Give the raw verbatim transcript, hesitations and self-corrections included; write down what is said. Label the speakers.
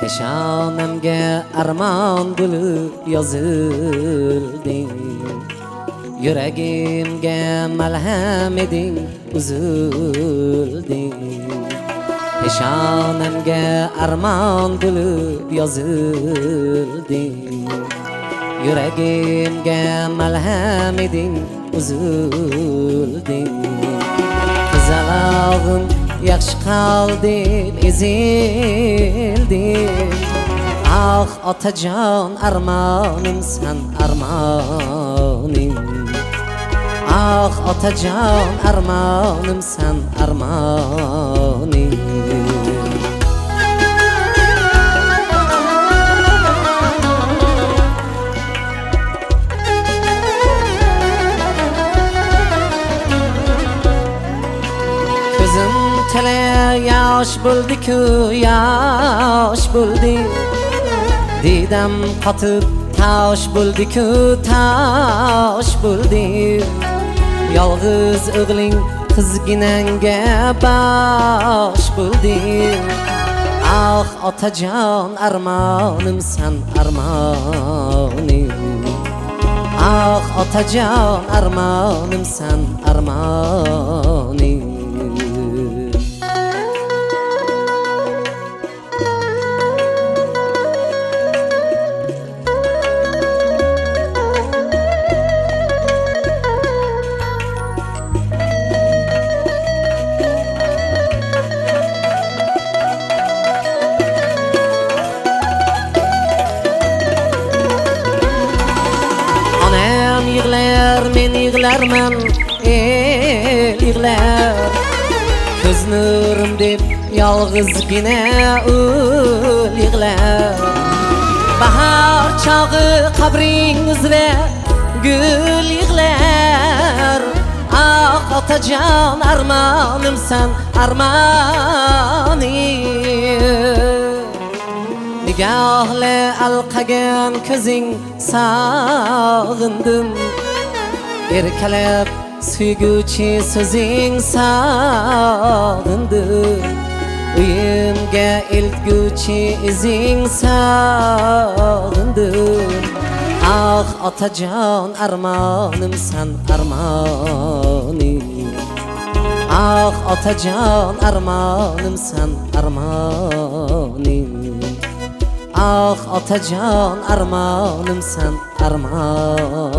Speaker 1: Peshanamga armon bo'lib yozilding, yuragimga malham eding, uzulding. Peshanamga armon bo'lib yozilding, yuragimga malham eding, uzulding. Qizalog'im yaxshi qalding, ezildim. Ah otajon armonimsan, armonim. Ah otajon armonimsan, armonim. Tele yaş buldu-ku, yaş buldu. Didam qatıp taş buldu-ku, taş buldu. Yalğız o'g'ling qizginanga baş buldu. Ah otajon armonimsan, armonim. Ah otajon armonimsan, armonim. Yığlar, men yığlarman, el yığlar. Ko'z nurim deb yolg'izgina ul yig'lar. Bahor chog'i qabring uzra gul yig'lar. Ah otajon armonimsan, armonim. Nigohla alqagan ko'zing sog'indim. Erkalab suyguvchi so'zing sog'indim. Uyimga eltguvchi izing sog'indim. Ah otajon armonimsan, armonim. Ah otajon armonimsan, armonim. Ah otajon armonimsan, armonim.